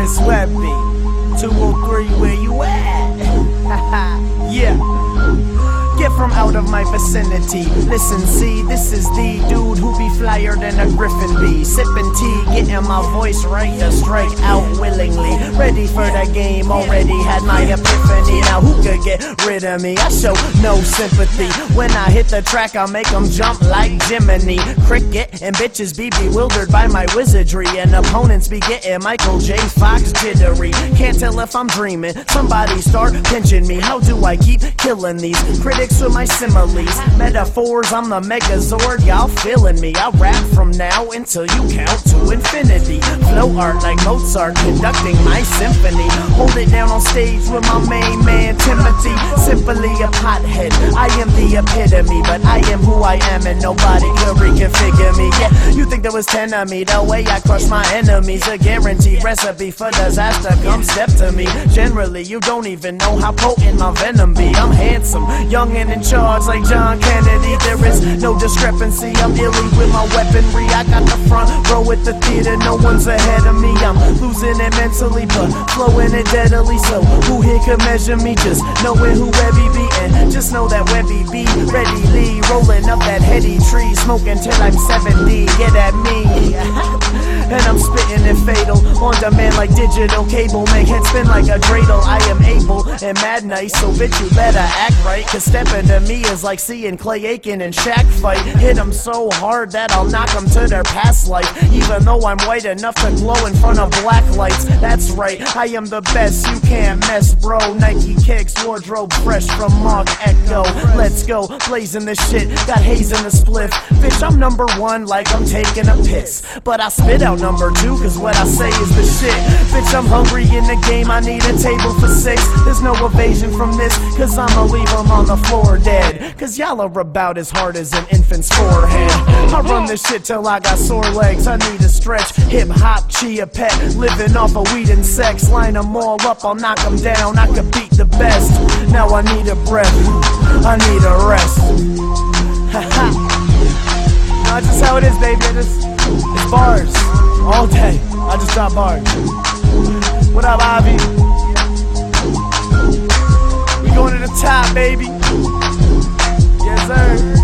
Chris Webby, 203, where you at? Yeah. Get from out of my vicinity. Listen, see, this is the dude who be flyer than a griffin bee. Sipping tea, getting my voice right to strike out willingly. Ready for the game, already had my epiphany. Now who could get rid of me? I show no sympathy. When I hit the track, I'll make them jump like Jiminy Cricket. And bitches be bewildered by my wizardry. And opponents be getting Michael J. Fox jittery. Can't tell if I'm dreaming, somebody start pinching me. How do I keep killing these critics with my similes? Metaphors, I'm the Megazord, y'all feeling me. I rap from now until you count to infinity. Flow art like Mozart conducting my symphony. Hold it down on stage with my main man Timothy. Simply a pothead, I am the epitome. But I am who I am and nobody could reconfigure me. Yeah, you think there was 10 of me, the way I crush my enemies. A guaranteed recipe for disaster, come step to me. Generally, you don't even know how potent my venom be. I'm handsome, young and in charge like John Kennedy. There is no discrepancy, I'm illy with my weaponry. I got the front row at the theater, no one's ahead of me. I'm losing it mentally, but flowing it deadly. So who here could measure me? Just knowing who Webby be, and just know that Webby be readily rolling up that heady tree, smoking till I'm 70. Get at me. And I'm spitting it fatal, on demand like digital cable. Make head spin like a dreidel. I am able and mad nice, so bitch you better act right. Cause stepping to me is like seeing Clay Aiken and Shaq fight. Hit them so hard that I'll knock them to their past life. Even though I'm white enough to glow in front of black lights. That's right, I am the best, you can't mess bro. Nike kicks, wardrobe fresh from Mark Echo. Let's go, blazing this shit, got haze in the spliff. Bitch, I'm number one like I'm taking a piss. But I spit out number two, cause what I say is the shit. Bitch, I'm hungry in the game, I need a table for 6. There's no evasion from this, cause I'ma leave them on the floor dead. Cause y'all are about as hard as an infant's forehead. I run this shit till I got sore legs, I need a stretch. Hip hop, chia pet, living off of weed and sex. Line them all up, I'll knock them down, I could beat the best. Now I need a breath, I need a rest. That's just how it is, baby. It's bars all day. I just drop bars. What up, Ivy? We going to the top, baby. Yes, sir.